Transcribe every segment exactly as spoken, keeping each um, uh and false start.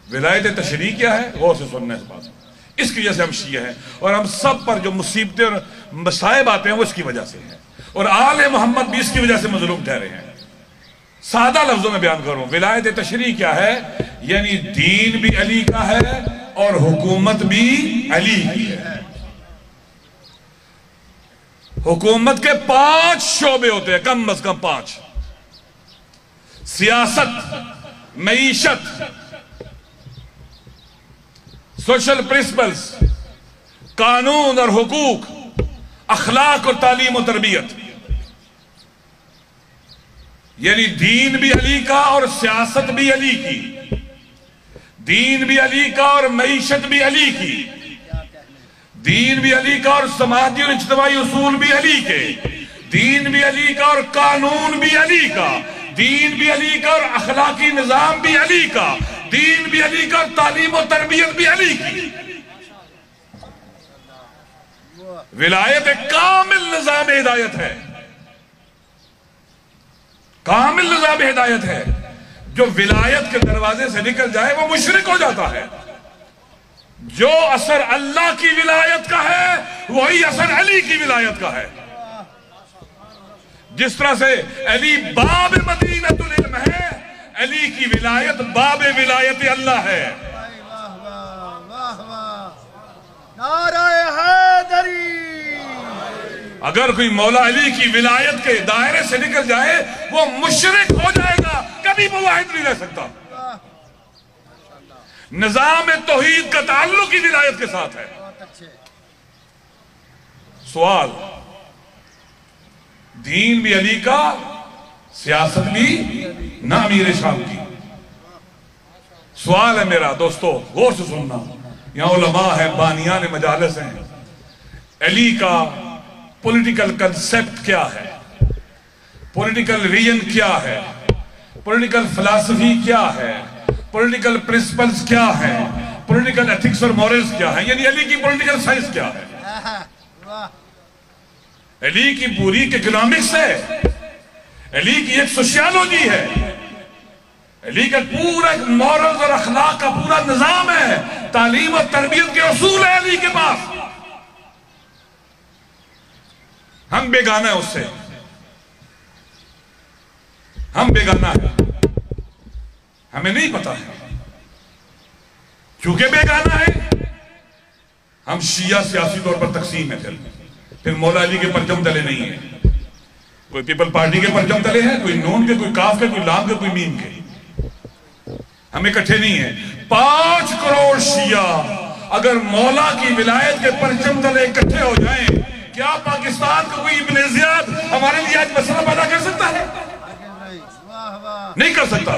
विलायत तशरीह क्या है, गौर से सुनना इस बात। इसकी वजह से हम शिया हैं और हम सब पर जो मुसीबतें और मसाइब आते हैं वो इसकी वजह से हैं, और आले मोहम्मद भी इसकी वजह से मजलूम ठहरे हैं। सादा लफ्जों में बयान करूं, विलायत तशरीह क्या है, यानी दीन भी अली का है और हुकूमत भी अली की है। हुकूमत के पांच शोबे होते हैं, कम अज कम पांच: सियासत, मईशत, सोशल प्रिंसिपल्स, कानून और हुकूक, अखलाक और तालीम और तरबियत। यानी दीन भी अली का और सियासत भी अली की, दीन भी अली का और मईशत भी अली की, दीन भी अली का और समाजी और इज्तिमाई उसूल भी अली के, दीन भी अली का और कानून भी अली का, दीन भी अली का और अखलाकी निजाम भी अली का, दीन भी अली का और तालीम और तरबियत भी अली की। विलायत एक कामिल निजाम हिदायत है, कामिल निजाम हिदायत है। जो विलायत के दरवाजे से निकल जाए वो मुशरिक हो जाता है। जो असर अल्लाह की विलायत का है वही असर अली की विलायत का है। जिस तरह से अली बाब मदीनतुल इल्म है, अली की विलायत बाब विलायत अल्लाह है। नारे हैदरी। अगर कोई मौला अली की विलायत के दायरे से निकल जाए वो मुशरिक हो जाएगा, कभी मुवाहिद नहीं रह सकता। निजाम तौहीद का ताल्लुक ही विलायत के साथ है। सवाल, दीन भी अली का, सियासत भी ना अमीर शाम की। सवाल है मेरा दोस्तों, गौर से सुनना, यहां उलमा है, बानियान मजालिस हैं। अली का पॉलिटिकल कंसेप्ट क्या है, पॉलिटिकल विजन क्या है, पॉलिटिकल फिलॉसफी क्या है, पॉलिटिकल प्रिंसिपल्स क्या है, पॉलिटिकल एथिक्स और मॉरल्स क्या है, यानी अली की पॉलिटिकल साइंस क्या है। अली की पूरी इकोनॉमिक्स है, अली की एक सोशियोलॉजी है, अली का पूरा एक मॉरल्स और अखलाक का पूरा निजाम है, तालीम और तरबियत के उसूल है अली के पास। हम बेगाना है उससे, हम बेगाना है, हमें नहीं पता है। क्योंकि बेगाना है हम शिया सियासी तौर पर तकसीम है। फिर फिर मौला अली के परचम तले नहीं है, कोई पीपल पार्टी के परचम तले है, कोई नून के, कोई काफ के, कोई लाम के, कोई मीम के। हम इकट्ठे नहीं है। पांच करोड़ शिया अगर मौला की विलायत के परचम तले इकट्ठे हो जाएं, क्या पाकिस्तान का कोई इब्ने ज़ियाद हमारे लिए आज मसला पैदा कर सकता है? नहीं कर सकता,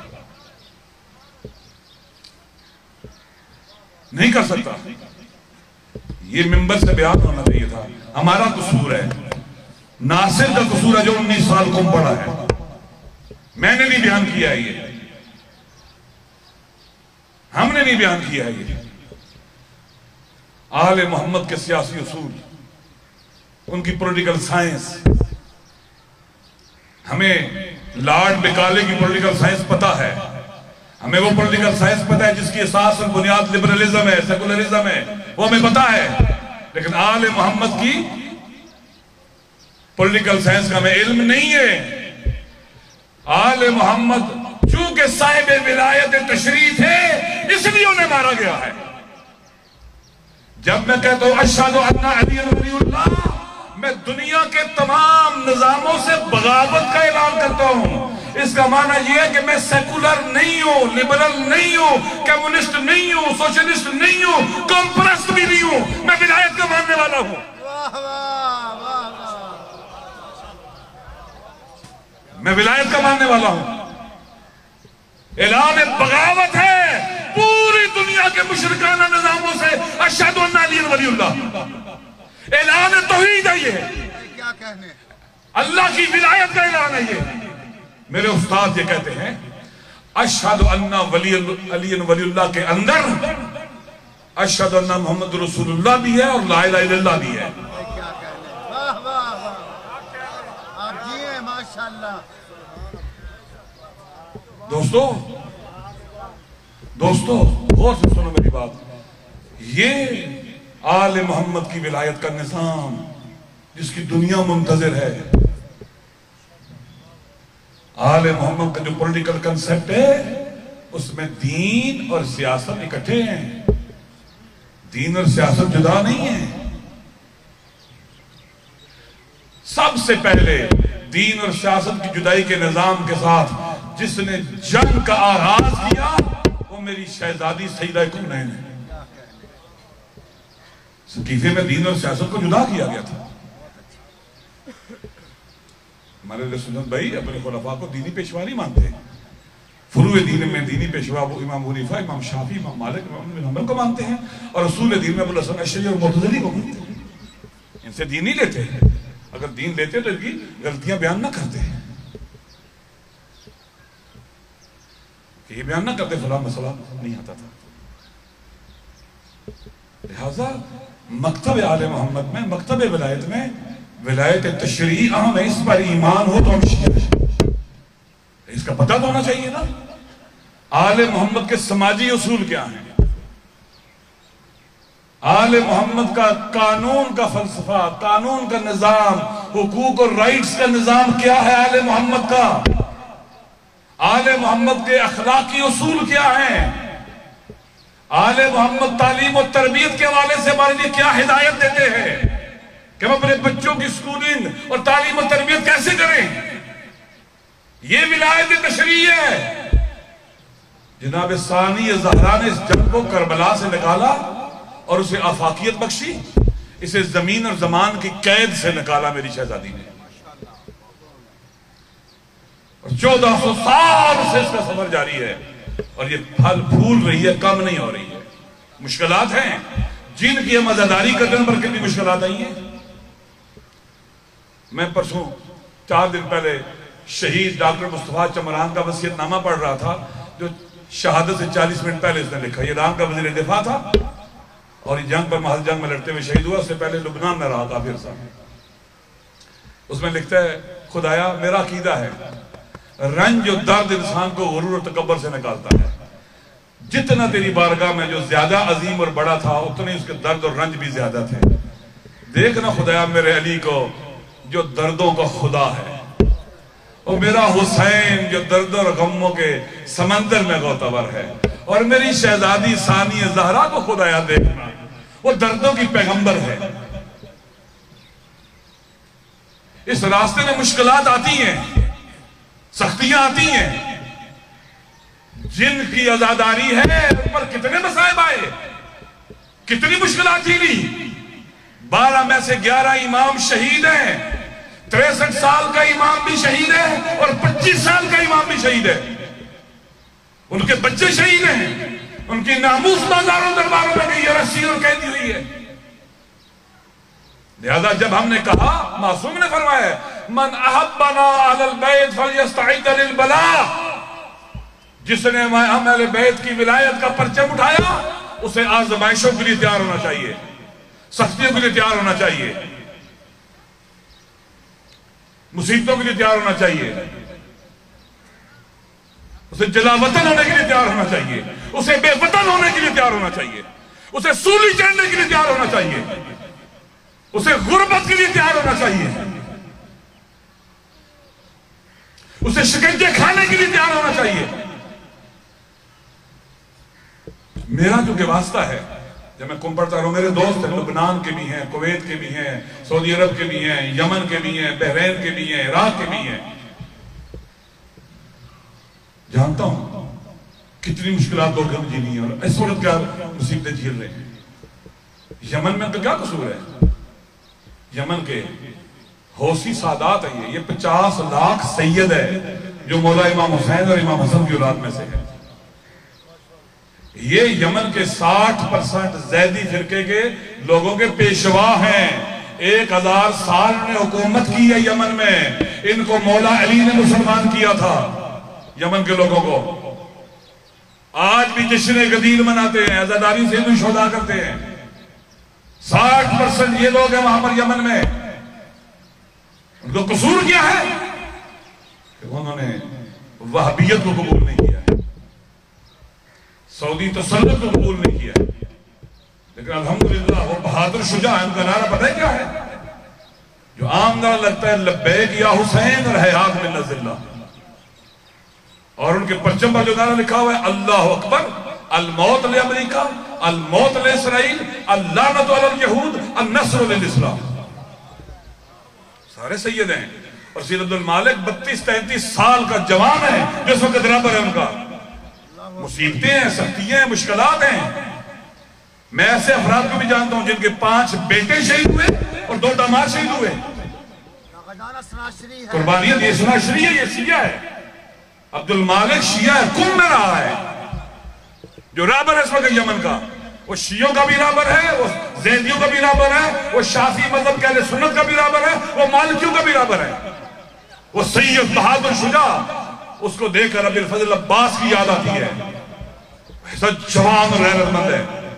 नहीं कर सकता। ये मिंबर से बयान होना चाहिए था। हमारा कसूर है, नासिर का कसूर है जो उन्नीस साल कम पड़ा है। मैंने नहीं बयान किया है, ये हमने नहीं बयान किया है। ये आले मोहम्मद के सियासी उसूल, उनकी पॉलिटिकल साइंस, हमें लॉर्ड मेकाले की पॉलिटिकल साइंस पता है, हमें वो पॉलिटिकल साइंस पता है जिसकी असास और बुनियाद लिबरलिज्म है, सेकुलरिज्म है, वो हमें पता है। लेकिन आले मोहम्मद की पॉलिटिकल साइंस का हमें इल्म नहीं है। आले मोहम्मद चूंकि साहिब विलायत तशरीफ है इसलिए उन्हें मारा गया है। जब मैं कहता हूं अशहदु अन्ना अली वलीउल्लाह, मैं दुनिया के तमाम निजामों से बगावत का ऐलान करता हूं। इसका माना यह है कि मैं सेकुलर नहीं हूं, लिबरल नहीं हूं, कम्युनिस्ट नहीं हूं, सोशलिस्ट नहीं हूं, कॉम्प्रस्ट भी नहीं हूं, मैं विलायत का मानने वाला हूं। मैं विलायत का मानने वाला हूं। ऐलान बगावत है पूरी दुनिया के मुशरिकाना निजामों से, अशहदु अन्ना अली वलीउल्लाह। ऐलान तौहीद है, ये क्या कहने, अल्लाह की विलायत का ऐलान है। ये मेरे उस्ताद ये कहते हैं अशहदु अन्ना वली अली वलीउल्लाह के अंदर अशहदु अन्ना मोहम्मद रसूलुल्लाह भी है और ला इलाहा इल्लल्लाह भी है। क्या कहने, वाह वाह वाह, आप जिए माशाअल्लाह। दोस्तों दोस्तों गौर से सुनो मेरी बात, ये आले मोहम्मद की विलायत का निजाम जिसकी दुनिया मुंतजिर है, आले मोहम्मद का जो पॉलिटिकल कंसेप्ट है उसमें दीन और सियासत इकट्ठे हैं, दीन और सियासत जुदा नहीं है। सबसे पहले दीन और सियासत की जुदाई के निजाम के साथ जिसने जंग का आगाज किया वो मेरी शहजादी सईदा कौनैन है। सकीफे में दीन और सियासत को जुदा किया गया था। हमारे सुन्नत भाई अपने खुलफा को दीनी पेशवा नहीं मानते, फुरूए दीन में दीनी पेशवा वो इमाम हनीफा, इमाम शाफी, इमाम मालिक, इमाम बिन हंबल को मानते हैं, और रसूल दीन में अबुल हसन अशअरी और मुअतज़िली को मानते हैं। इनसे दीन नहीं लेते, अगर दीन लेते तो इनकी गलतियां बयान ना करते, कि ये बयान ना करते फला मसला नहीं आता था। लिहाजा मकतब आले मोहम्मद में, मकतब विलायत में विलायत तशरीई अहम है, इस पर ईमान हो तो हम शिया हैं, इसका पता तो होना चाहिए ना। आले मोहम्मद के समाजी उसूल क्या हैं, आले मोहम्मद का कानून का फलसफा, कानून का निजाम, हुकूक और राइट्स का निजाम क्या है आले मोहम्मद का, आले मोहम्मद के अखलाकी उसूल क्या हैं, आले मोहम्मद तालीम और तरबियत के हवाले से हमारे लिए क्या हिदायत देते हैं कि हम अपने बच्चों की स्कूलिंग और तालीम और तरबियत कैसे करें। ये विलायत तशरीई है। जनाब सानी ज़हरा ने इस जंग को करबला से निकाला और उसे आफाकियत बख्शी, इसे जमीन और जमान की कैद से निकाला मेरी शहजादी ने, और चौदह सौ साल से इसका सफर जारी है, और ये फल फूल रही है, कम नहीं हो रही है। मुश्किलात हैं जिनकी हम अज़ादारी करने पर कितनी मुश्किलात आई हैं। मैं परसों चार दिन पहले शहीद डॉक्टर मुस्तफा चमरान का वसीयतनामा पढ़ रहा था, जो शहादत से चालीस मिनट पहले इसने लिखा। ये ईरान का वज़ीर दिफा था और ये जंग पर महल जंग में लड़ते हुए शहीद हुआ। उससे पहले लुबनान में रहा काफिर साहब। उसमें लिखता है, खुदाया मेरा अकीदा है रंज और दर्द इंसान को गुरूर और तकब्बर से निकालता है। जितना तेरी बारगाह में जो ज्यादा अजीम और बड़ा था, उतने उसके दर्द और रंज भी ज्यादा थे। देखना खुदाया मेरे अली को जो दर्दों का खुदा है, और मेरा हुसैन जो दर्द और गमों के समंदर में गौतवर है, और मेरी शहजादी सानी ज़हरा को खुदाया देखना वो दर्दों की पैगंबर है। इस रास्ते में मुश्किलात आती हैं, सख्तियां आती हैं, जिनकी आजादारी है उन पर कितने मसाइब आए, कितनी मुश्किलात झेली। बारह में से ग्यारह इमाम शहीद हैं, तिरसठ साल का इमाम भी शहीद है और पच्चीस साल का इमाम भी शहीद है। उनके बच्चे शहीद हैं, उनकी नामूस बाजारों दरबारों में गई है, रस्सी और कैदी हुई है। लिहाजा जब हमने कहा, मासूम ने फरमाया मन अहब्बना अहल बैत फलयस्तइद लिल बला, जिसने हम अहले बैत की विलायत का परचम उठाया उसे आजमाइशों के लिए तैयार होना चाहिए, सख्तियों के लिए तैयार होना चाहिए, मुसीबतों के लिए तैयार होना चाहिए, उसे जलावतन होने के लिए तैयार होना चाहिए, उसे बेवतन होने के लिए तैयार होना चाहिए, उसे सूली चढ़ने के लिए तैयार होना चाहिए, उसे गुर्बत के लिए तैयार होना चाहिए, उसे शिकंजे खाने के लिए तैयार होना चाहिए। मेरा जो कि वास्ता है, जब मैं कुम पढ़ता रहा हूं, मेरे दोस्त हैं, लुबनान के भी हैं, कुवैत के भी हैं, सऊदी अरब के भी हैं, यमन के भी हैं, बहरैन के भी हैं, इराक के भी हैं। जानता हूं कितनी मुश्किलात लोग हम झेली हैं और इस वक्त क्या मुसीबतें झेल रहे हैं। यमन में तो क्या कसूर है, यमन के हौसी सादात है, ये ये पचास लाख सैयद है जो मौला इमाम हुसैन और इमाम हसन की औलाद में से है। ये यमन के साठ परसेंट जैदी फिरके के लोगों के पेशवा हैं। एक हजार साल ने हुकूमत की है यमन में, इनको मौला अली ने मुसलमान किया था यमन के लोगों को। आज भी जश्न गदीर मनाते हैं, आजादारी से भी शोदा करते हैं। साठ परसेंट ये लोग हैं वहां पर यमन में। उनको कसूर क्या है कि उन्होंने वहबियत को कबूल नहीं किया है। सऊदी तो सल्लत को कबूल नहीं किया, लेकिन अल्हम्दुलिल्लाह वो बहादुर शुजा है। उनका नारा पता है क्या है? जो आम नारा लगता है लब्बैक या हुसैन और हयात मिन नज़िल्ला, और उनके परचम पर जो नारा लिखा हुआ है अल्लाह अकबर, अल मौत ले अमेरिका, अल मौत ले इसराइल, अल्लानत अलल यहूद, अन नस्र लिल इस्लाम। सारे सैयद हैं। और सैयद अब्दुल मालिक बत्तीस तैंतीस साल का जवान है जो इस वक्त रबर है उनका। मुसीबतें हैं, सख्तियां हैं, मुश्किलात हैं। मैं ऐसे अफराद को भी जानता हूं जिनके पांच बेटे शहीद हुए और दो दामाद शहीद हुए। कुर्बानियत ये सनाशरी है, ये शिया है। अब्दुल मालिक शिया है, कुम में रहा है, जो राबर है इस वक्त यमन का। वो शियों का भी राबर है, वो जैदियों का भी राबर है, वो शाफी मजहब के अहले सुन्नत का भी राबर है, वो मालिकियों का भी राबर है। वो सैयद बहादुर शुजा, उसको देखकर अब्दुल फजल अब्बास की याद आती है। ऐसा जवान और गैरतमंद है।